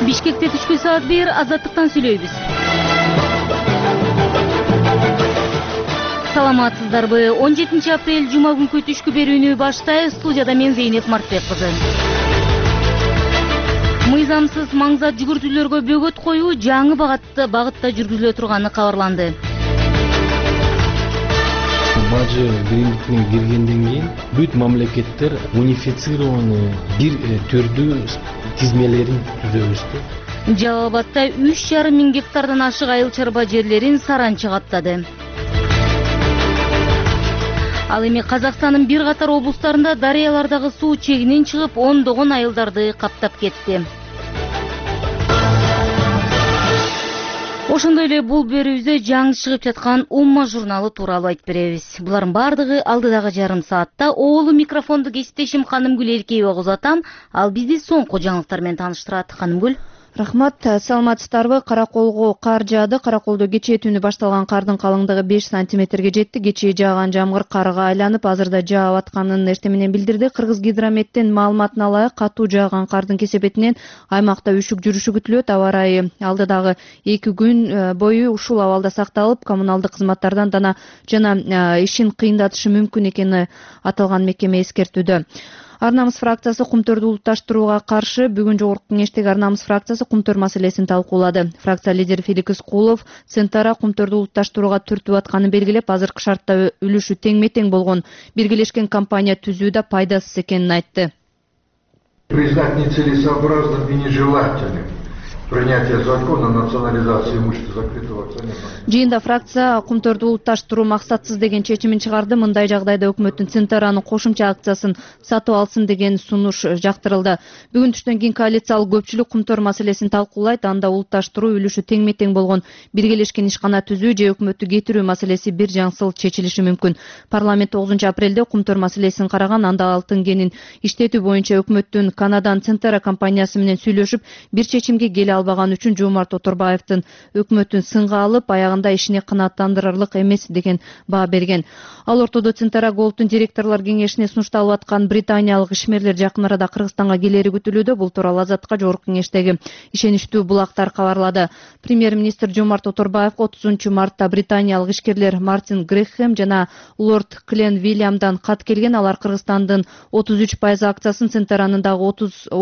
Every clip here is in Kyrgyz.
Бишкекте түшкү саат 1 азаттыктан сүйлөйбүз. Саламатсыздарбы? 17 апрель жума күнкү түшкү берүүнү баштайбыз. Студияда мен Зейнеп Мартбек кызы. Мыйзамсыз маңзат жүгүртүүлөргө бөгөт коюу жаңы багытта жүргүзүлө турганы кабарланды. Бажы биримдикине киргенден кийин бүт мамлекеттер унифицированный бир түрдүү тизмелерин түзөбүз. Жалал Абадта 3,5 миң гектардан ашык айыл чарба жерлерин саранча каптады. Ал эми Казакстандын бир катар облустарында дарыялардагы суу чегинен чыгып, ондогон айылдарды каптап кетти. Ошондой эле бул берүүбүздө жаңы чыгып жаткан Умма журналы тууралуу айтып беребиз. Булардын бардыгы алдыдагы жарым саатта. Оолу микрофонду кесиптешим Канымгүл Эркеева узатам. Ал бизди соңку жаңылыктар менен тааныштырат. Канымгүл. Рахмат, саламатсыздарбы? Караколго кар жаады. Караколдо кечээ түнү башталган кардын калыңдыгы 5 сантиметрге жетти. Кечээ жааган жамгыр карга айланып, азырда жаап атканын эртең менен билдирди. Кыргыз гидрометтин маалыматына ылайык, катуу жааган кардын кесепетинен аймакта үшүк жүрүшү күтүлөт. Аба ырайы алдыдагы 2 күн бою ушул абалда сакталып, коммуналдык кызматтардан жана ишин кыйындатышы мүмкүн экени аталган мекеме эскертүүдө. Ар намыс фракциясы кумтөрдү улутташтырууга каршы бүгүн жогорку кеңештеги Ар намыс фракциясы кумтөр маселесин талкуулады. Фракция лидери Фелик Искулов Центара кумтөрдү улутташтырууга түртүп атканын белгилеп, азыркы шартта үлүшү теңме-тең болгон биргелешкен компания түзүү да пайдасыз экенин айтты. Признать нецелесообразным и нежелательным принятие закона о национализации имущества закрытого акционерного. Жыйында фракция кумтөрдү улутташтыруу максатсыз деген чечимин чыгарды. Мындай жагдайда өкмөттүн Центаранын кошумча акциясын сатып алсын деген сунуш жактырылды. Бүгүн түштөн кийин коалициялык көпчүлүк кумтөр маселесин талкуулайт. Анда улутташтыруу үлүшү теңме-тең болгон биргелешкен ишкана түзүү же өкмөттү кетирүү маселеси бир жаңсыл чечилиши мүмкүн. Парламент 9 апрелде кумтөр маселесин караган. Анда алтын кенин иштетүү боюнча өкмөттүн Канадан Центара компаниясы менен сүйлөшүп, бир чечимге келе албаган үчүн Жомарт Оторбаевдин өкмөтүн сынга алып, аягында ишине канааттандырарлык эмес деген баа берген. Ал ортодо Центара Голдтун директорлор кеңешине сунушталып аткан британиялык ишмерлер жакын арада Кыргызстанга келери күтүлүүдө. Бул тууралуу Азаттыкка жогорку кеңештеги ишеничтүү булактар кабарлады. Премьер-министр Жомарт Оторбаевга 30 мартта британиялык ишкерлер Мартин Грэхэм жана лорд Клен Вильямдан кат келген. Алар Кыргызстандын 33% акциясын, Центаранын дагы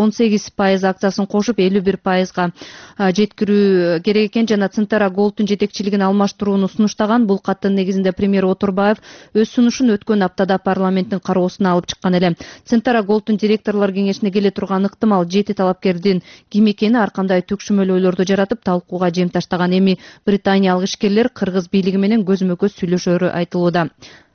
18% акциясын кошуп 51%га жеткирүү керек экен жана Центара Голдтун жетекчилигин алмаштырууну сунуштаган. Бул каттын негизинде премьер Оторбаев өз сунушун өткөн аптада парламенттин кароосуна алып чыккан эле. Центара Голдтун директорлор кеңешине келе турган ыктымал 7 талапкердин ким экени ар кандай төкшөмөл ойлорду жаратып, талкууга жем таштаган. Эми британиялык ишкерлер кыргыз бийлиги менен көзмө-көз сүйлөшөрү айтылууда.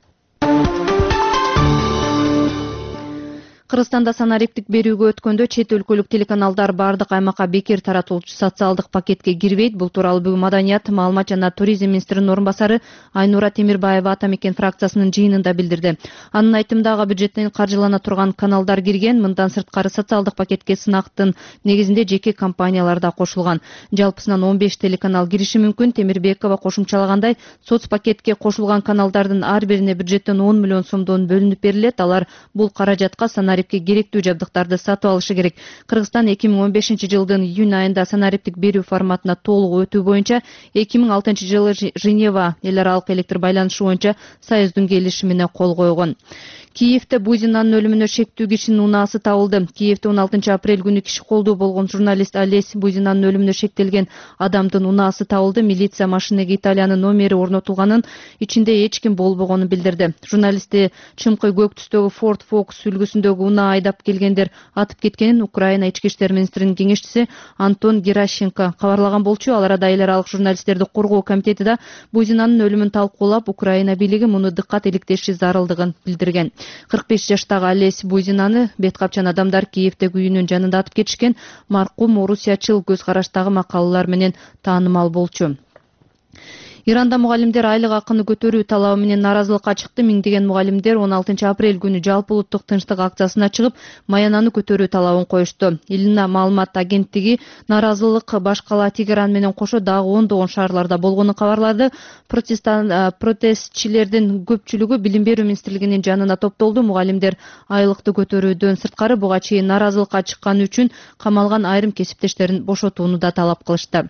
Кыргызстанда санариптик берүүгө өткөндө чет өлкөлүк телеканалдар бардык аймакка бекер таратылчу социалдык пакетке кирбейт. Бул тууралуу бүгүн Маданият, маалымат жана туризм министринин орун басары Айнура Темирбаева Атамекен фракциясынын жыйынында билдирди. Анын айтымында бюджеттен каржылана турган каналдар кирген. Мындан сырткары социалдык пакетке сынактын негизинде жеке компаниялар да кошулган. Жалпысынан 15 телеканал кириши мүмкүн. Темирбекова кошумчалагандай, соц пакетке кошулган каналдардын ар бирине бюджеттен 10 миллион сомдон бөлүнүп берилет. Алар бул каражатка санариптик керектүү жабдыктарды сатып алышы керек. Кыргызстан 2015 жылдын июнь айында санариптик берүү форматына толук өтүү боюнча 2006 жылы Женева эл аралык электр байланышы боюнча союздун келишимине кол койгон. Киевде Бузинанын өлүмүнө шектүү кишинин унаасы табылды. Киевде 16 апрель күнү киши колдуу болгон журналист Олесь Бузинанын өлүмүнө шектелген адамдын унаасы табылды. Милиция машинеге Италиянын номери орнотулганын, ичинде эч ким болбогонун билдирди. Журналистти чымкы көк түстөгү Ford Focus үлгүсүндөгү унаа айдап келгендер атып кеткенин Украина ички иштер министринин кеңешчиси Антон Геращенко кабарлаган болчу. Ал арада эл аралык журналисттерди коргоо комитети да Бузинанын өлүмүн талкуулап, Украина бийлиги муну дыккат иликтеши зарылдыгын билдирген. 45 жаштагы Олесь Бузинаны бет капчан адамдар Киевдеги үйүнүн жанында атып кетишкен. Маркум орусиячыл көз караштагы макалалар менен таанымал болчу. Иранда мугалимдер айлык акыны көтөрүү талабы менен нааразылыкка чыкты. Миңдеген мугалимдер 16 апрель күнү жалпы улуттук тынчтык акциясына чыгып, маянаны көтөрүү талабын коюшту. Илина маалымат агенттиги нааразылык баш кала Тегеран менен кошо дагы ондогон шаарларда болгонун кабарлады. Протестчилердин көпчүлүгү билим берүү министрлигинин жанына топтолду. Мугалимдер айлыкты көтөрүүдөн сырткары буга чейин нааразылыкка чыкканы үчүн камалган айрым кесиптештерин бошотууну да талап кылышты.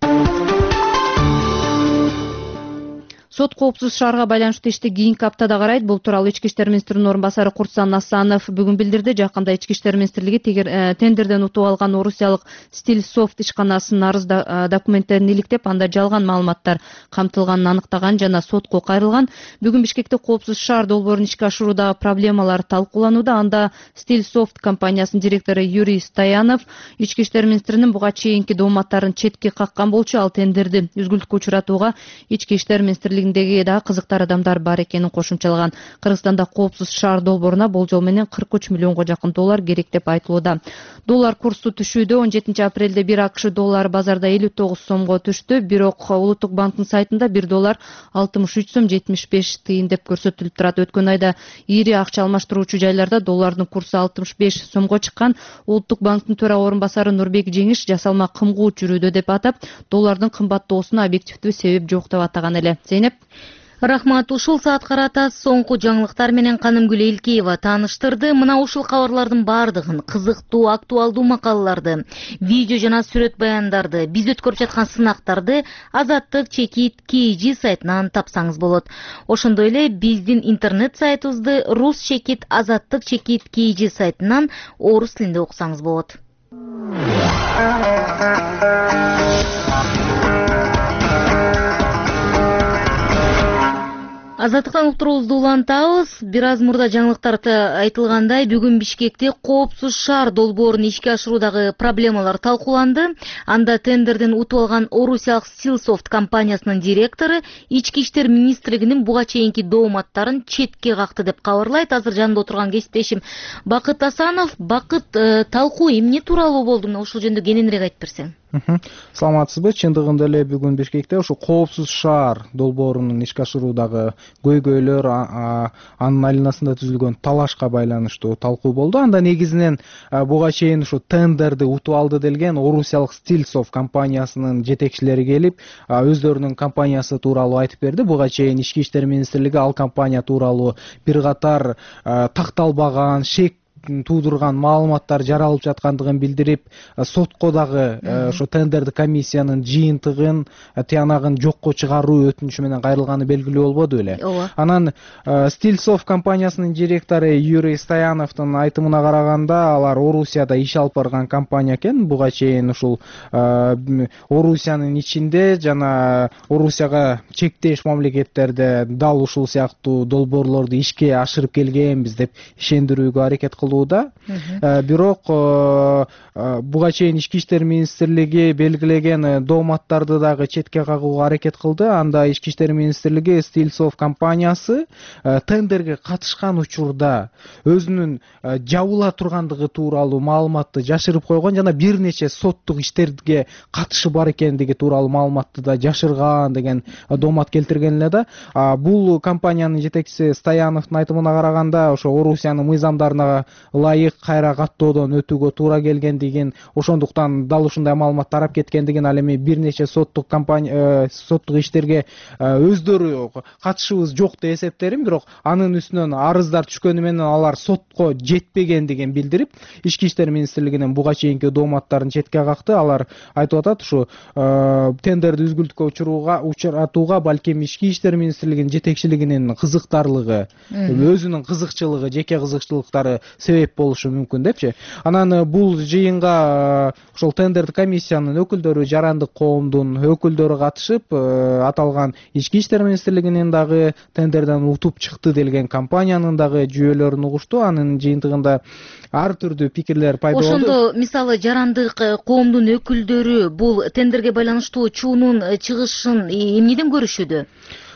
Сот коопсуз шаарга байланыштуу ишти кийинки аптада карайт. Бул тууралуу Ички иштер министринин орун басары Куртсан Асанов бүгүн билдирди. Жакында Ички иштер министрлиги тендерден утуп алган орусиялык Стилсофт ишканасынын арыз документтерин иликтеп, анда жалган маалыматтар камтылганын аныктаган жана сотко кайрылган. Бүгүн Бишкекте коопсуз шаар долбоорун ишке ашыруудагы проблемалар талкууланууда. Анда Стилсофт компаниясынын директору Юрий Стоянов Ички иштер министринин буга чейинки дооматтарын четке каккан болчу. Ал тендерди үзгүлтүккө учуратууга Ички иштер министрлиги да кызыктар адамдар бар экенин кошумчалаган. Кыргызстанда коопсуз шаар долбооруна болжол менен 43 миллионго жакын доллар керек деп айтылууда. Доллар курсу түшүүдө 17 апрелде 1 АКШ доллары базарда 59 сомго түштү. Бирок Улуттук банктын сайтында 1 доллар 63 сом 75 тыйын деп көрсөтүлүп турат. Өткөн айда ири акча алмаштыруучу жайларда доллардын курсу 65 сомго чыккан. Улуттук банктын төрага орун басары Нурбек Жеңиш жасалма кымгуу жүрүүдө деп атап, доллардын кымбаттоосуна объективдүү себеп жок деп атаган эле. Рахмат. Ушул саат карата соңку жаңылыктар менен Канымгүл Элкеева тааныштырды. Мына ушул кабарлардын бардыгын, кызыктуу, актуалдуу макалаларды, видео жана сүрөт баяндарды, биз өткөрүп жаткан сынактарды Азаттык чекит KG сайтынан тапсаңыз болот. Ошондой эле биздин интернет сайтыбызды рус чекит Азаттык чекит KG сайтынан орус тилинде окусаңыз болот. Азаттыктан уктуруубузду улантабыз. Бир аз мурда жаңылыктарда айтылгандай, бүгүн Бишкекте коопсуз шаар долбоорун ишке ашыруудагы проблемалар талкууланды. Анда тендерден утуп алган орусиялык Стилсофт компаниясынын директору Ички иштер министрлигинин буга чейинки дооматтарын четке какты деп кабарлайт. Азыр жанында отурган кесиптешим Бакыт Асанов. Бакыт, талкуу эмне тууралуу болду? Ушул жөнүндө кененирээк айтып берсең. Саламатсызбы? Чындыгында эле бүгүн Бишкекте ушу коопсуз шаар долбоорунун ишке ашыруудагы көйгөйлөр, анын айланасында түзүлгөн талашка байланыштуу талкуу болду. Анда негизинен буга чейин ушу тендерди утуп алды делген орусиялык Стилсофт компаниясынын жетекчилери келип, өздөрүнүн компаниясы тууралуу айтып берди. Буга чейин Ички иштер министрлиги ал компания тууралуу бир катар такталбаган, шек туудурган маалыматтар жаралып жаткандыгын билдирип, сотко дагы ошо тендерди комиссиянын жыйынтыгын, тыянагын жокко чыгаруу өтүнүшү менен кайрылганы белгилүү болбоду беле. Анан Стилсофт компаниясынын директору Юрий Стояновдун айтымына караганда, алар Орусияда иш алып барган компания экен. Буга чейин ушул Орусиянын ичинде жана Орусияга чектеш мамлекеттерде дал ушул сыяктуу долбоорлорду ишке ашырып келгенбиз деп ишендирүүгө аракет кылды. Бирок буга чейин Ички иштер министрлиги белгилеген дооматтарды дагы четке кагууга аракет кылды. Анда Ички иштер министрлиги Стилсофт компаниясы тендерге катышкан учурда өзүнүн жабыла тургандыгы тууралуу маалыматты жашырып койгон жана бир нече соттук иштерге катышы бар экендиги тууралуу маалыматты да жашырган деген доомат келтирген эле да. Бул компаниянын жетекчиси Стояновдун айтымына караганда, ошо Орусиянын мыйзамдарына ылайык кайра каттоодон өтүүгө туура келгендигин, ошондуктан дал ушундай маалымат тарап кеткендигин, ал эми бир нече соттук иштерге өздөрү катышыбыз жок деп эсептерин, бирок анын үстүнөн арыздар түшкөнү менен алар сотко жетпегендигин билдирип, Ички иштер министрлигинин буга чейинки дооматтарын четке какты. Алар айтып атат, ушу тендерди үзгүлтүккө учуратууга балким Ички иштер министрлигинин жетекчилигинин кызыктарлыгы, өзүнүн кызыкчылыгы, жеке кызыкчылыктары себеп болушу мүмкүн депчи. Анан бул жыйынга ошол тендерди комиссиянын өкүлдөрү, жарандык коомдун өкүлдөрү катышып, аталган Ички иштер министрлигинин дагы тендерден утуп чыкты делген компаниянын дагы жүйөлөрүн угушту. Анын жыйынтыгында ар түрдүү пикирлер пайда болду. Ошондо мисалы жарандык коомдун өкүлдөрү бул тендерге байланыштуу чуунун чыгышын эмнеден көрүшүүдө?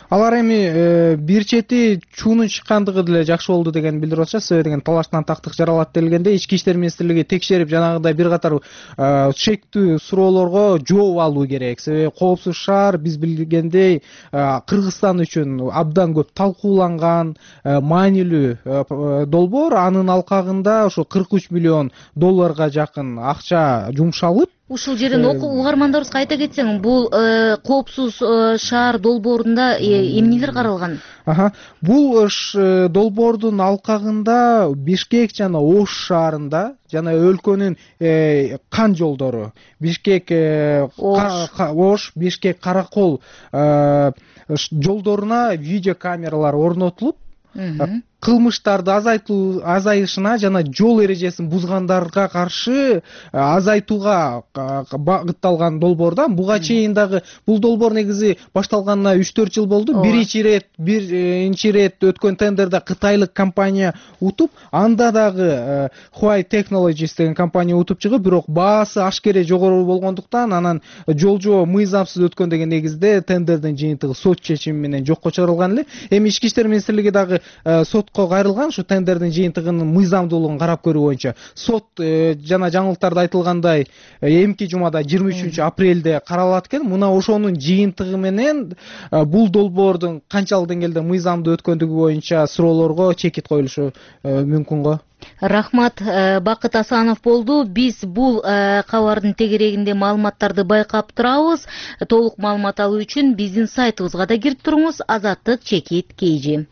Алар эми бир чети чуунун чыккандыгы деле жакшы болду деген билдирип атышат. Себеби деген талаштан тактык жаралат делгенде ички иштер министрлиги текшерип жанагындай бир катар шектүү суроолорго жооп алуу керек. Себеби коопсуз шаар биз билгендей Кыргызстан үчүн абдан көп талкууланган маанилүү долбоор. Анын алкагында ошо 43 миллион долларга жакын акча жумшалып, ушул жерден угармандарыбызга айта кетсең, бул коопсуз шаар долбоорунда эмнелер каралган? Бул долбоордун алкагында Бишкек жана Ош шаарында жана өлкөнүн кан жолдору Бишкек Ош, Бишкек Каракол жолдоруна видео камералар орнотулуп, кылмыштарды азайышына жана жол эрежесин бузгандарга каршы азайтууга багытталган долбоордан. Буга чейин дагы бул долбоор негизи башталганына 3-4 жыл болду. Биринчи рет өткөн тендерде кытайлык компания утуп, анда дагы Huawei Technologies деген компания утуп чыгып, бирок баасы ашкере жогору болгондуктан анан жолжоо мыйзамсыз өткөн деген негизде тендердин жыйынтыгы сот чечими менен жокко чыгарылган эле. Эми ички иштер министрлиги дагы сотко кайрылган, ушу тендердин жыйынтыгынын мыйзамдуулугун карап көрүү боюнча. Сот жана жаңылыктарда айтылгандай эмки жумада 23 апрелде каралат экен. Мына ошонун жыйынтыгы менен бул долбоордун канчалык деңгээлде мыйзамдуу өткөндүгү боюнча суроолорго чекит коюлушу мүмкүн го. Рахмат, Бакыт Асанов болду. Биз бул кабардын тегерегинде маалыматтарды байкап турабыз. Толук маалымат алуу үчүн биздин сайтыбызга да кирип туруңуз. Азаттык чекит KG.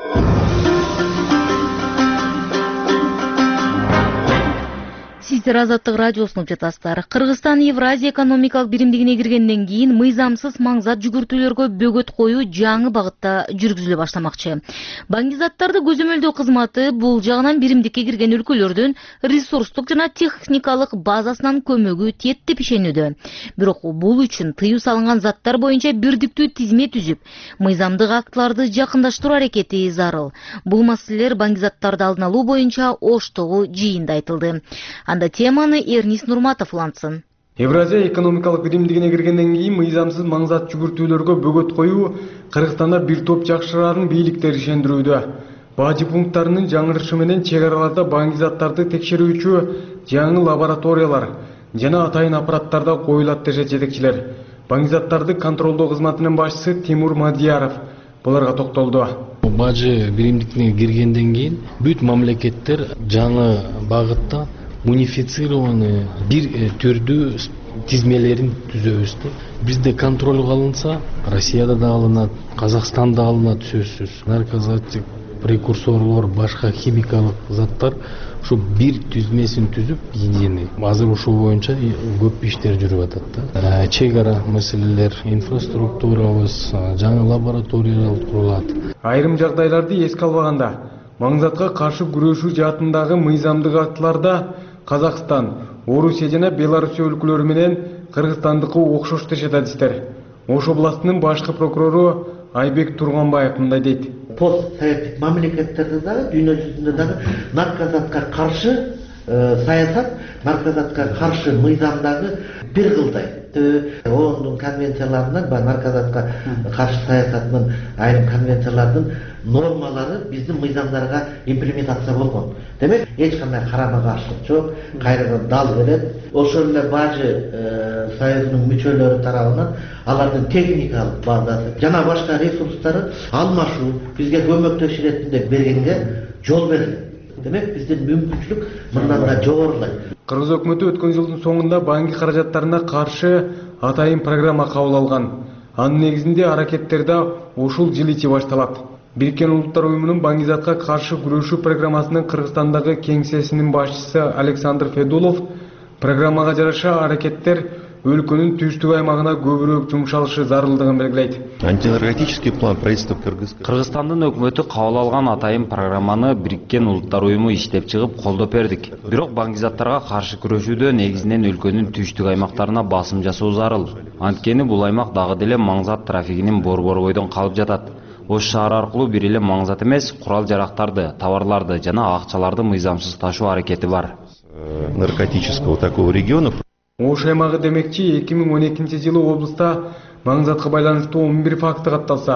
Сиздер Азаттык радиосун угуп жатасыздар. Кыргызстан Евразия экономикалык биримдигине киргенден кийин мыйзамсыз маңзат жүгүртүүлөргө бөгөт коюу жаңы багытта жүргүзүлө баштамакчы. Баңгизаттарды көзөмөлдөө кызматы бул жагынан биримдикке кирген өлкөлөрдүн ресурстук жана техникалык базасынан көмөгү тиет деп ишенүүдө. Бирок бул үчүн тыюу салынган заттар боюнча бирдиктүү тизме түзүп, мыйзамдык актыларды жакындаштыруу аракети зарыл. Бул маселелер баңгизаттарды алдын алуу боюнча Оштогу жыйында айтылды. Анда теманы Эрнис Нурматов улантсын. Евразия экономикалык биримдигине киргенден кийин мыйзамсыз маңзат жүгүртүүлөргө бөгөт коюу Кыргызстанда бир топ жакшырарын бийликтер ишендирүүдө. Бажы пункттарынын жаңырышы менен чек араларда баңгизаттарды текшерүүчү жаңы лабораториялар жана атайын аппараттарда коюлат дешет жетекчилер. Баңгизаттарды контролдоо кызматынын башчысы Тимур Мадияров буларга токтолду. Бажы биримдигине киргенден кийин бүт мамлекеттер жаңы багытта унифицированный бир түрдүү тизмелерин түзөбүз. Бизде контролго алынса, Россияда да алынат, Казакстанда алынат сөзсүз. Наркотик, прекурсорлор, башка химикалык заттар ушу бир түзмесин түзүп, единый. Азыр ушул боюнча көп иштер жүрүп атат. Чек ара маселелер, инфраструктурабыз, жаңы лабораториялар курулат. Айрым жагдайларды эске албаганда, маңзатка каршы күрөшүү жаатындагы мыйзамдык актыларда Казакстан, Орусия жана Белоруссия өлкөлөрү менен Кыргызстандыкы окшош дешет адистер. Ош областынын башкы прокурору Айбек Турганбаев мындай дейт. Постсоветтик мамлекеттерде дагы, дүйнө жүзүндө дагы наркозатка каршы саясат, наркозатка каршы мыйзамдагы бир кылдай. ООНдун конвенцияларынан, наркозатка каршы саясатынын айрым конвенциялардын нормалары биздин мыйзамдарга имплементация болгон. Демек, эч кандай карама каршылык жок, кайрадан дал келет. Ошол эле Бажы союзунун мүчөлөрү тарабынан алардын техникалык базасы жана башка ресурстары алмашуу, бизге көмөктөш иретинде бергенге жол берилет. Демек, биздин мүмкүнчүлүк мындан да жогорулайт. Кыргыз өкмөтү өткөн жылдын соңунда банки каражаттарына каршы атайын программа кабыл алган. Анын негизинде аракеттерде ушул жыл ичи башталат. Бириккен Улуттар уюмунун баңгизатка каршы күрөшүү программасынын Кыргызстандагы кеңсесинин башчысы Александр Федулов программага жараша аракеттер өлкөнүн түштүк аймагына көбүрөөк жумшалышы зарылдыгын белгилейт. Антинаркотический план правительства Кыргызстандын өкмөтү кабыл алган атайын программаны Бириккен Улуттар уюму иштеп чыгып колдоп бердик. Бирок баңгизаттарга каршы күрөшүүдө негизинен өлкөнүн түштүк аймактарына басым жасоо зарыл. Анткени бул аймак дагы деле маңзат трафигинин борборбойдон калып жатат. Ош шаар аркылуу бир эле маңзат эмес, курал жарактарды, товарларды жана акчаларды мыйзамсыз ташуу аракети бар. Наркотического такого региона. Ош аймагы демекчи 2012 жылы облуста маңзатка байланыштуу 11 факты катталса,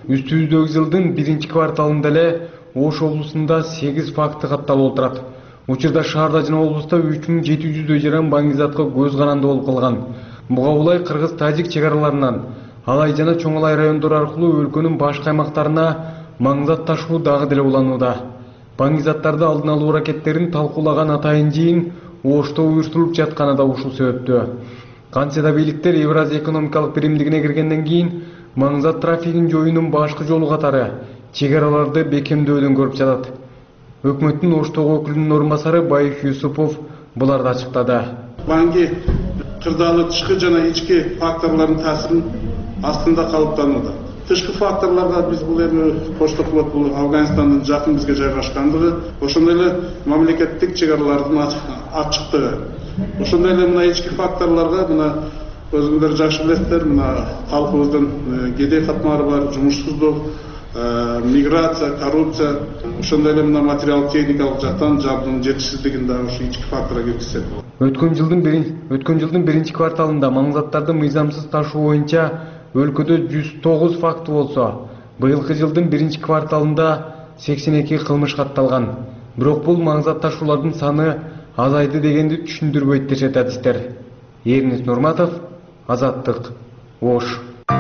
Үстүбүздөгү жылдын 1-кварталында эле Ош облусунда 8 факты катталып отурат. Учурда шаарда жана облуста 3700 жаран баңгизатка көз каранды болуп калган. Буга улай кыргыз-тажик чек араларынан Алай жана Чоң Алай райондору аркылуу өлкөнүн башка аймактарына маңзат ташуу дагы деле уланууда. Баңгизаттарды алдын алуу аракеттерин талкуулаган атайын жыйын Ошто уюштурулуп жатканы да ушул себептөө. Кантсе да бийликтер Евразия экономикалык биримдигине киргенден кийин маңзат трафигин жоюунун башкы жолу катары чек араларды бекемдөөлүн көрүп жатат. Өкмөттүн Оштогу өкүлүнүн орун басары Байыш Юсупов буларды ачыктады. Банги кырдаалы тышкы жана ички факторлордун таасирин астында калыптанууда. Тышкы факторлорго биз бул эми Кошто флот бул Афганистандын жакын бизге жайгашкандыгы, ошондой эле мамлекеттик чек аралардын ачыктыгы. Ошондой эле мына ички факторлорго мына өзүңөр жакшы билесиздер, мына калкыбыздын кедей катмары бар, жумушсуздук, миграция, коррупция, ошондой эле мына материалдык техникалык жактан жабдыгынын жетишсиздигин да ушу ички факторго киргизет. Өткөн жылдын 1-кварталында маңзаттарды мыйзамсыз ташуу боюнча өлкөдө 109 факты болсо, быйылкы жылдын 1-кварталында 82 кылмыш катталган. Бирок бул маңзат ташуулардын саны азайды дегенди түшүндүрбөйт дешет адистер. Эрнис Нурматов, Азаттык, Ош.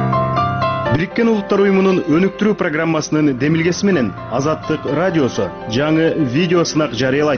Бириккен Улуттар уюмунун өнүктүрүү программасынын демилгеси менен Азаттык радиосу жаңы видео сынак жарыялайт.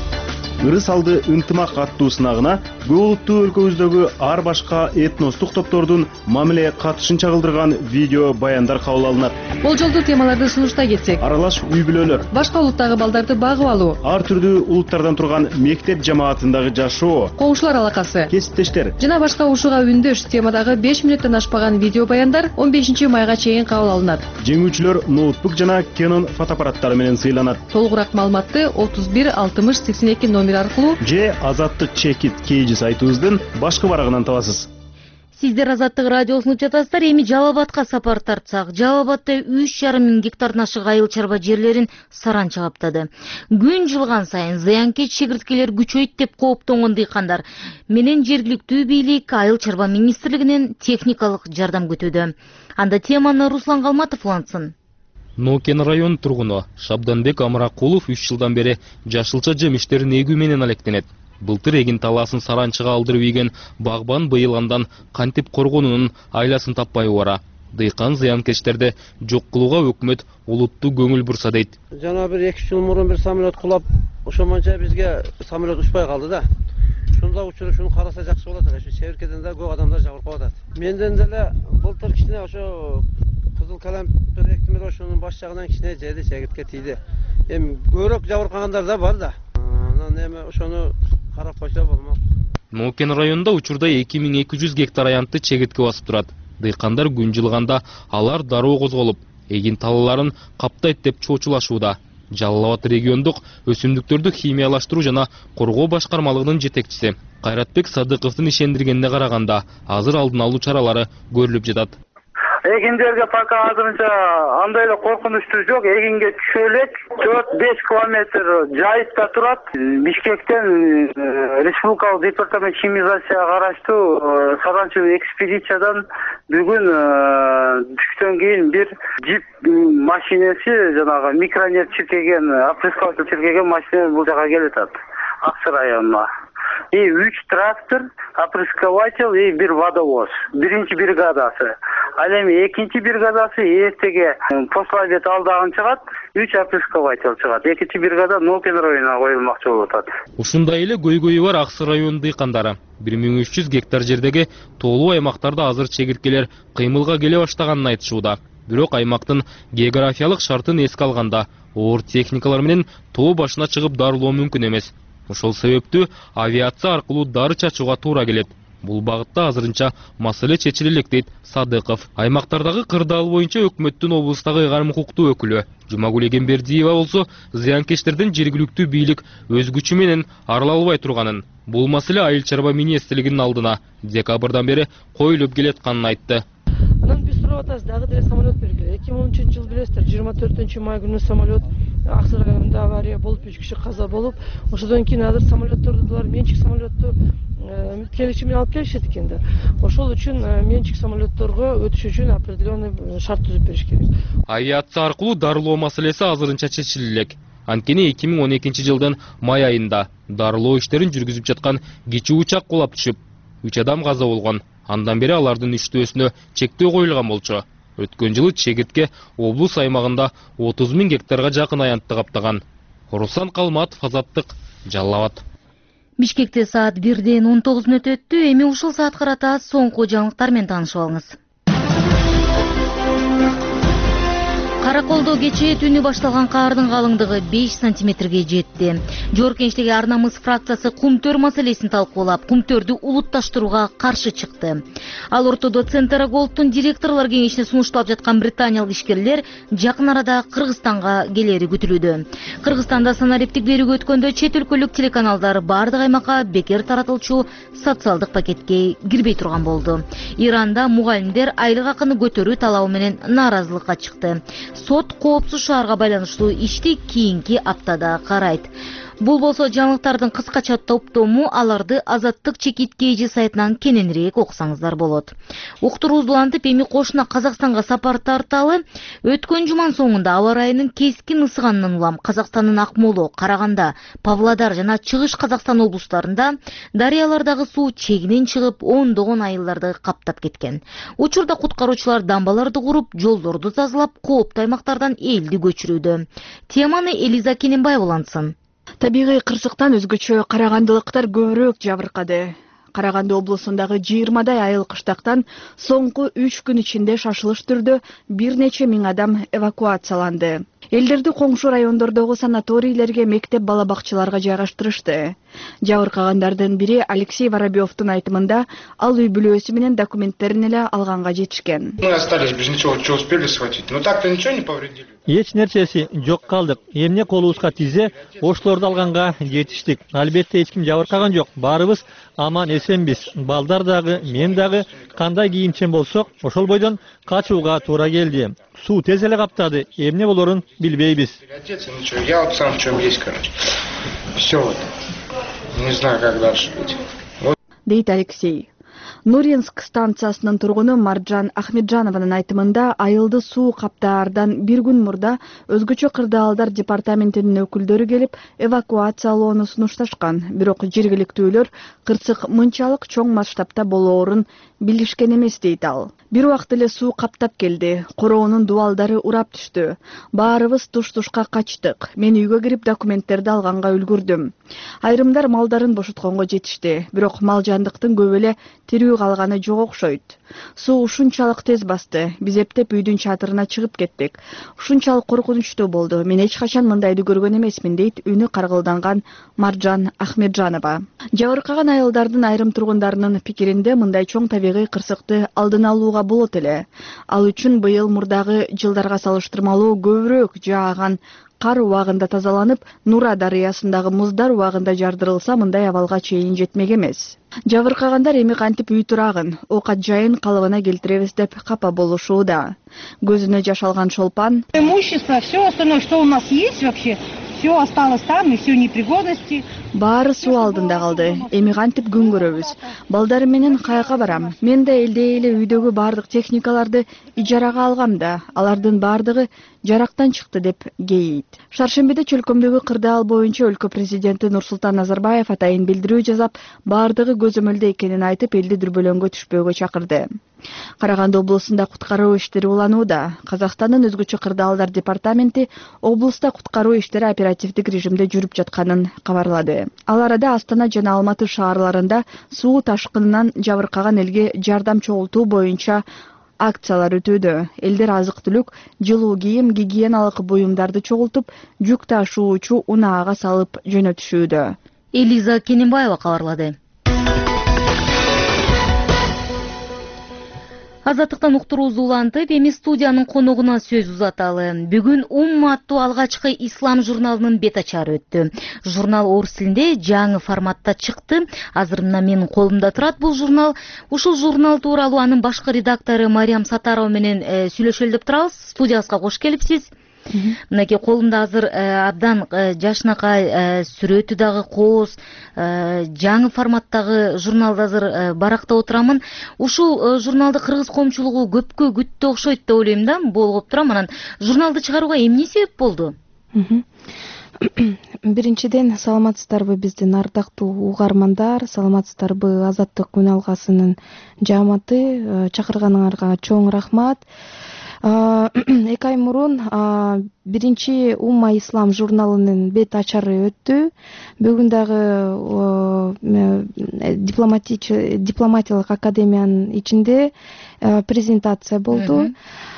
Ырыс алды ынтымак аттуу сынагына көп улуттуу өлкөбүздөгү ар башка этностук топтордун мамиле катышын чагылдырган видео баяндар кабыл алынат. Болжолдуу темаларды сунуштай кетсек: аралаш үй бүлөлөр, башка улуттагы балдарды багып алуу, ар түрдүү улуттардан турган мектеп жамаатындагы жашоо, коңшулар алакасы, кесиптештер жана башка ушуга үндөш темадагы 5 минуттан ашпаган видео баяндар 15 майга чейин кабыл алынат. Жеңүүчүлөр ноутбук жана Canon фотоаппараттары менен сыйланат. Толугураак маалыматты 31 60 82 номер аркылуу же Азаттык чекит KG сайтыбыздын башкы барагынан табасыз. Сиздер Азаттык радиосуну жатасыздар. Эми Жалал Абадка сапар тартсак, Жалал Абадда 3,5 мың гектардан ашык айыл чарба жерлерин саранча каптады. Күн жылган сайын зыянкеч чегирткелер күчөйт деп кооптонгон дыйкандар менен жергиликтүү бийлик айыл чарба министрлигинен техникалык жардам күтүүдө. Анда теманы Руслан Калматов улантсын. Нокен район тургуну Шабданбек Амракулов 3 жылдан бери жашылча жемиштерин эгүү менен алектенет. Былтыр эгин талаасын саранчыга алдырып ийген багбан быйыл андан кантип коргонунун айласын таппай бара. Дыйкан зыянкечтерди жок кылууга өкмөт улуттуу көңүл бурса дейт. Жана бир 2 жыл мурун бир самолет кулап, ошомонча бизге самолет учпай калды да. Ушунда учурушун караса жакшы болот эле. Ушу Шеверкеден да көп адамдар жабыркап атат. Менден деле былтыр кичине ошо кызыл калемпир эктимер ошонун баш жагынан кичине жеди, чегитке тийди. Эми көбүрөөк жабыркагандар да бар да. Анан эми ошону карап койсо болмок. Нокен районунда учурда 2200 гектар аянтты чегитке басып турат. Дыйкандар күн жылганда алар дароо козголуп, эгин талааларын каптайт деп чоочулашууда. Жалал Абад региондук өсүмдүктөрдү химиялаштыруу жана коргоо башкармалыгынын жетекчиси Кайратбек Садыковдун ишендиргенине караганда, азыр алдын алуу чаралары көрүлүп жатат. Эгиндерге пока азырынча андай эле коркунучтуу жок. Эгинге түшө элек 4-5 километр жайытта турат. Бишкектен республикалык департамент химизацияга караштуу саранчылык экспедициядан бүгүн түштөн кийин бир джип машинеси, жанагы микронет чиркеген, опрыскиватель чиркеген машина бул жака келатат. Аксы районуна. И 3 трактор, опрыскиватель и бир водовоз. Биринчи бригадасы. Ал эми экинчи бригадасы эртеге после обед алдагын чыгат, 3 опрыскиватель чыгат. Экинчи бригада Нокен районуна коюлмакчы болуп атат. Ушундай эле көйгөйү бар Аксы районунун дыйкандары. 1300 гектар жердеги тоолуу аймактарда азыр чегирткелер кыймылга келе баштаганын айтышууда. Бирок аймактын географиялык шартын эске алганда, оор техникалар менен тоо башына чыгып дарылоо мүмкүн эмес. Ошол себептүү авиация аркылуу дары чачууга туура келет. Бул багытта азырынча маселе чечиле элек дейт Садыков. Аймактардагы кырдаал боюнча өкмөттүн облустагы ыйгарым укуктуу өкүлү Жумагүл Эгембердиева болсо зыянкечтердин жергиликтүү бийлик өз күчү менен арыла албай турганын, бул маселе айыл чарба министрлигинин алдына декабрдан бери коюлуп келатканын айтты. Анан биз сурап атабыз, дагы деле самолет бергиле. 2013-жыл билесиздер, 24 май күнү самолет Аксы районунда авария болуп, 3 киши каза болуп, ошодон кийин азыр самолетторду булар менчик самолетту келишим менен алып келишет экен да. Ошол үчүн менчик самолетторго өтүш үчүн определенный шарт түзүп бериш керек. Авиация аркылуу дарылоо маселеси азырынча чечиле элек. Анткени 2012 жылдын май айында дарылоо иштерин жүргүзүп жаткан кичи учак кулап түшүп, 3 адам каза болгон. Андан бери алардын иштөөсүнө чектөө коюлган болчу. Өткөн жылы чегиртке облус аймагында 30 000 гектарга жакын аянтты каптаган. Руслан Калматов, Азаттык, Жалал Абад. Бишкекте саат 1:19 өтөттү. Эми ушул саат карата соңку жаңылыктар менен таанышып алыңыз. Караколдо кечээ түнү башталган каардын калыңдыгы 5 сантиметрге жетти. Жоркенчтеги Ар намыс фракциясы кумтөр маселесин талкуулап, кумтөрдү улутташтырууга каршы чыкты. Ал ортодо Центр Голдтун директорлор кеңешине сунушталып жаткан британиялык ишкерлер жакын арада Кыргызстанга келери күтүлүүдө. Кыргызстанда санариптик берүүгө өткөндө чет өлкөлүк телеканалдар бардык аймакка бекер таратылчу социалдык пакетке кирбей турган болду. Иранда мугалимдер айлык акыны көтөрүү талабы менен нааразылыкка чыкты. Сот коопсуз шаарга байланыштуу ишти кийинки аптада карайт. Бул болсо жаңылыктардын кыскача топтому, аларды Азаттык чекит KG сайтынан кененирээк окусаңыздар болот. Уктуруубузду улантып, эми кошуна Казакстанга сапар тарталы. Өткөн жуманын соңунда аба ырайынын кескин ысыганынан улам Казакстандын Акмола, Караганда, Павлодар жана Чыгыш Казакстан облустарында дарыялардагы суу чегинен чыгып, ондогон айылдарды каптап кеткен. Учурда куткаруучулар дамбаларды куруп, жолдорду тазалап, кооптуу аймактардан элди көчүрүүдө. Теманы Элиза Кененбаева улантсын. Табигый кырсыктан өзгөчө карагандылыктар көбүрөөк жабыркады. Караганды облусундагы 20дай айыл кыштактан соңку 3 күн ичинде шашылыш түрдө бир нече миң адам эвакуацияланды. Элдерди коңшу райондордогу санаторийлерге, мектеп бала бакчаларга жайгаштырышты. Жабыркагандардын бири Алексей Воробьевдун айтымында, ал үй бүлөсү менен документтерин эле алганга жетишкен. Мы остались без ничего, что успели схватить. Но так-то ничего не повредили. Эч нерсеси жок калдык. Эмне колубузга тизе, ошлорду алганга жетиштик. Албетте эч ким жабыркаган жок. Баарыбыз аман эсенбиз. Балдар дагы, мен дагы кандай кийимчен болсок, ошол бойдон качууга туура келди. Суу тез эле каптады. Эмне болорун билбейбиз. Ничего, я вот сам в чем есть, короче. Все вот. Не знаю, как дальше быть. Дейт Алексей. Нуринск станциясынын тургуну Маржан Ахмеджанованын айтымында, айылды суу каптаардан бир күн мурда өзгөчө кырдаалдар департаментинин өкүлдөрү келип эвакуациялоону сунушташкан. Бирок жергиликтүүлөр кырсык мынчалык чоң масштабта болоорун билишкен эмес дейт ал. Бир убакыт эле суу каптап келди. Короонун дубалдары урап түштү. Баарыбыз туш-тушка качтык. Мен үйгө кирип документтерди алганга үлгүрдүм. Айрымдар малдарын бошотконго жетишти. Бирок мал жандыктын көп эле тирүү калганы жок окшойт. Суу ушунчалык тез басты. Биз эптеп үйдүн чатырына чыгып кеттик. Ушунчалык коркунучтуу болду. Мен эч качан мындайды көргөн эмесмин дейт үнү каргылданган Маржан Ахмеджанова. Жабыркаган айылдардын айрым тургундарынын пикиринде мындай чоң табигый кырсыкты алдын алууга болот эле. Ал үчүн быйыл мурдагы жылдарга салыштырмалуу көбүрөөк жааган кар убагында тазаланып, Нура дарыясындагы муздар убагында жардырылса, мындай абалга чейин жетмек эмес. Жабыркагандар эми кантип үй турагын, оокат жайын калыбына келтиребиз деп капа болушууда. Көзүнө жаш алган Шолпан: Имущество, все остальное, что у нас есть вообще, все осталось там, и все непригодности. Баары суу алдында калды. Эми кантип күн көрөбүз. Балдарым менен каяка барам. Мен да элдей эле үйдөгү бардык техникаларды ижарага алгам да, алардын бардыгы жарактан чыкты деп кейийт. Шаршембиде чөлкөмдөгү кырдаал боюнча өлкө президенти Нурсултан Назарбаев атайын билдирүү жасап, бардыгы көзөмөлдө экенин айтып, элди дүрбөлөңгө түшпөөгө чакырды. Караганды облусунда куткаруу иштери уланууда. Казакстандын өзгөчө кырдаалдар департаменти облуста куткаруу иштери оперативдик режимде жүрүп жатканын кабарлады. Ал арада Астана жана Алматы шаарларында суу ташкынынан жабыркаган элге жардам чогултуу боюнча акциялар өтүүдө. Элдер азык-түлүк, жылуу кийим, гигиеналык буюмдарды чогултуп, жүк ташуучу унаага салып жөнөтүшүүдө. Элиза Кененбаева кабарлады. Азаттыктан уктуруубузду улантып, эми студиянын коногуна сөз узаталы. Бүгүн аттуу алгачкы ислам журналынын бет ачары өттү. Журнал орус тилинде жаңы форматта чыкты. Азыр мына менин колумда турат бул журнал. Ушул журнал тууралуу анын башкы редактору Мариям Сатарова менен сүйлөшөлү деп турабыз. Студиябызга кош келипсиз. Мынакей колумда азыр абдан жашынакай сүрөтү дагы кооз жаңы форматтагы журналды азыр барактап отурамын. Ушул журналды кыргыз коомчулугу көпкө күттү окшойт деп ойлойм да, болуп турам. Анан журналды чыгарууга эмне себеп болду? Биринчиден, саламатсыздарбы биздин ардактуу угармандар, саламатсыздарбы Азаттык үн алгасынын жааматы, чакырганыңарга чоң рахмат. 2 ай мурун биринчи Умма Ислам журналынын бет ачары өттү. Бүгүн дагы дипломатиялык академиянын ичинде презентация болду.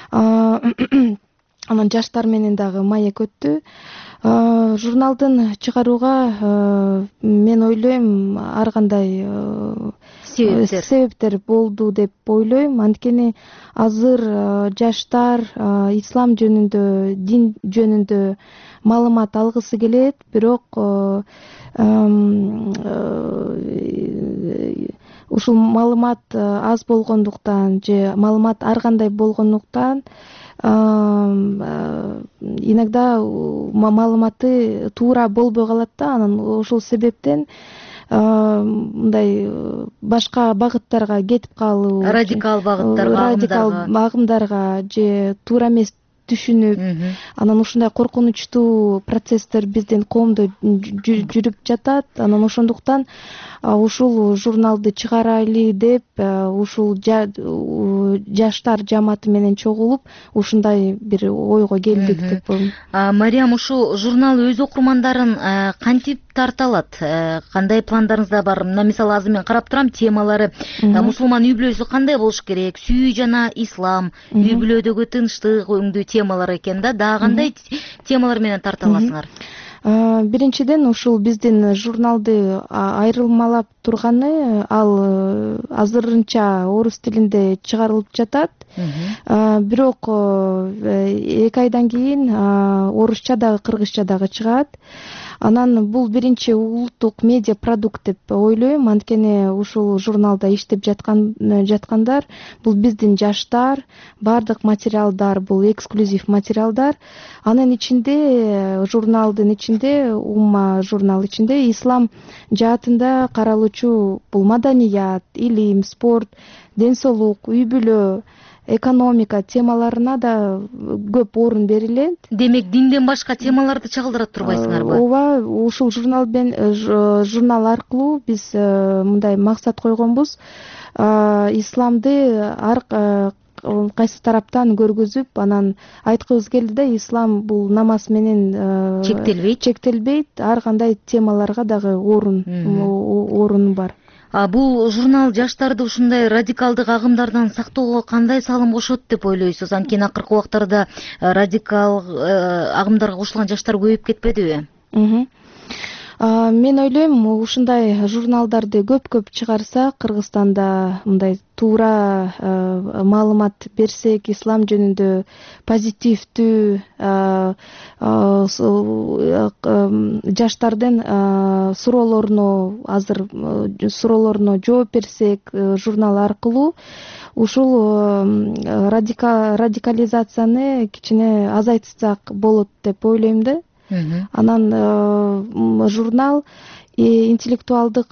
Анан жаштар менен дагы маек өттү. Журналдын чыгарууга мен ойлойм ар кандай себептер болду деп ойлойм. Анткени азыр жаштар ислам жөнүндө, дин жөнүндө маалымат алгысы келет, бирок ушул маалымат аз болгондуктан же маалымат ар кандай болгондуктан иногда маалыматы туура болбой калат да. Анан ошол себептен мындай башка багыттарга кетип калуу, радикал багымдарга же туура эмес түшүнүп, анан ушундай коркунучтуу процесстер биздин коомдо жүрүп жатат. Анан ошондуктан ушул журналды чыгарайлы деп ушул жаштар жааматы менен чогулуп ушундай бир ойго келдик деп коем. Мариям, ушул журнал өз окурмандарын кантип тарта алат? Кандай пландарыңызда бар? Мына мисалы азыр мен карап турам, темалары мусулман үй бүлөсү кандай болуш керек? Сүйүү жана ислам, үй бүлөдөгү тынчтык өңдүү темалар экен да. Дагы кандай темалар менен тарта аласыңар? Биринчиден, ушул биздин журналды айырмалап турганы, ал азырынча орус тилинде чыгарылып жатат. Бирок 2 айдан кийин орусча дагы, кыргызча дагы чыгат. Анан бул биринчи улуттук медиа продукт деп ойлойм. Анткени ушул журналда иштеп жаткандар бул биздин жаштар, бардык материалдар бул эксклюзив материалдар. Анын ичинде, журналдын ичинде, Умма журнал ичинде ислам жаатында каралуучу бул маданият, илим, спорт, ден соолук, үй бүлө, экономика темаларына да көп орун берилет. Демек, динден башка темаларды чагылдыра турбайсыңарбы? Ооба, ушул журнал аркылуу биз мындай максат койгонбуз. Исламды ар кайсы тараптан көргөзүп, анан айткыбыз келди да, ислам бул намаз менен чектелбейт, ар кандай темаларга дагы орун бар. Бул журнал жаштарды ушундай радикалдык агымдардан сактоого кандай салым кошот деп ойлойсуз? Анткени акыркы убактарда радикал агымдарга кошулган жаштар көбөйүп кетпедиби? Мен ойлойм, ушундай журналдарды көп чыгарса, Кыргызстанда мындай туура маалымат берсек, ислам жөнүндө позитивдүү жаштардын суроолоруна жооп берсек, журнал аркылуу ушул радикализацияны кичине азайтсак болот деп ойлойм да. Анан журнал интеллектуалдык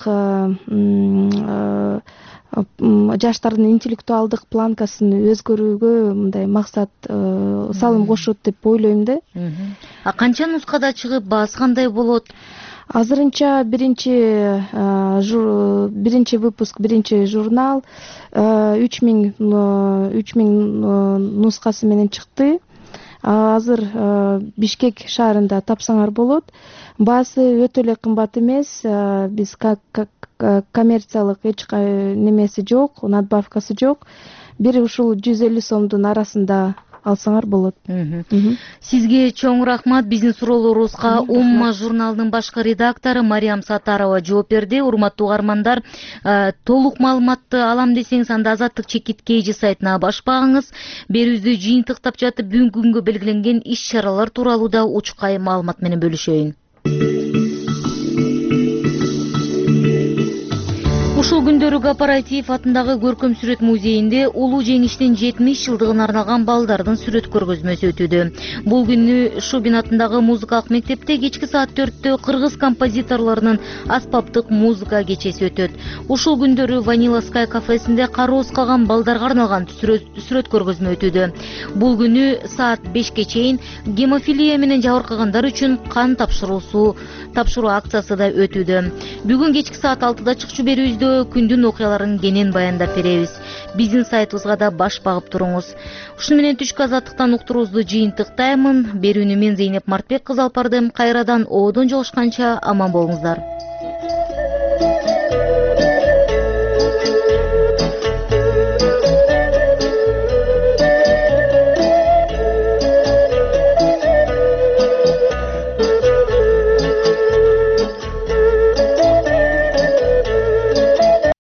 жаштардын интеллектуалдык планкасын өзгөрүүгө мындай максат салым кошот деп ойлойм да. Канча нускада чыгып, баасы кандай болот? Азырынча биринчи выпуск, биринчи журнал 3000 нускасы менен чыкты. Азыр Бишкек шаарында тапсаңар болот. Баасы өтө эле кымбат эмес. Биз коммерциялык эч немеси жок, надбавкасы жок. Бир ушул 150 сомдун арасында алсаңар болот. Сизге чоң рахмат. Биздин суроолорубузга Умма журналынын башкы редактору Мариям Сатарова жооп берди. Урматтуу угармандар, толук маалыматты алам десеңиз, анда Азаттык /KG сайтына баш багыңыз. Берүүбүздү жыйынтыктап жатып, бүгүнкү күнгө белгиленген иш-чаралар тууралуу да учкай маалымат менен бөлүшөйүн. Ушул күндөрү Кооператив атындагы көркөм сүрөт музейинде улуу жеңиштин 70 жылдыгына арналган балдардын сүрөт көргөзмөсү өтүүдө. Бул күнү Шубин атындагы музыкалык мектепте кечки саат 4-тө кыргыз композиторлорунун аспаптык музыка кечеси өтөт. Ушул күндөрү Vanilla Sky кафесинде кароосуз калган балдарга арналган сүрөт көргөзмө өтүүдө. Бул күнү саат 5ке чейин гемофилия менен жабыркагандар үчүн кан тапшыруу акциясы да өтүүдө. Бүгүн кечки саат 6-да чыкчу берүүбүздө күндүн окуяларын кенен баяндап беребиз. Биздин сайтыбызга да баш багып туруңуз. Ушуну менен түшкү азаттыктан уктуруубузду жыйынтыктаймын. Берүүнү мен Зейнеп Мартбек кызы алып бардым. Кайрадан оодон жолушканча аман болуңуздар.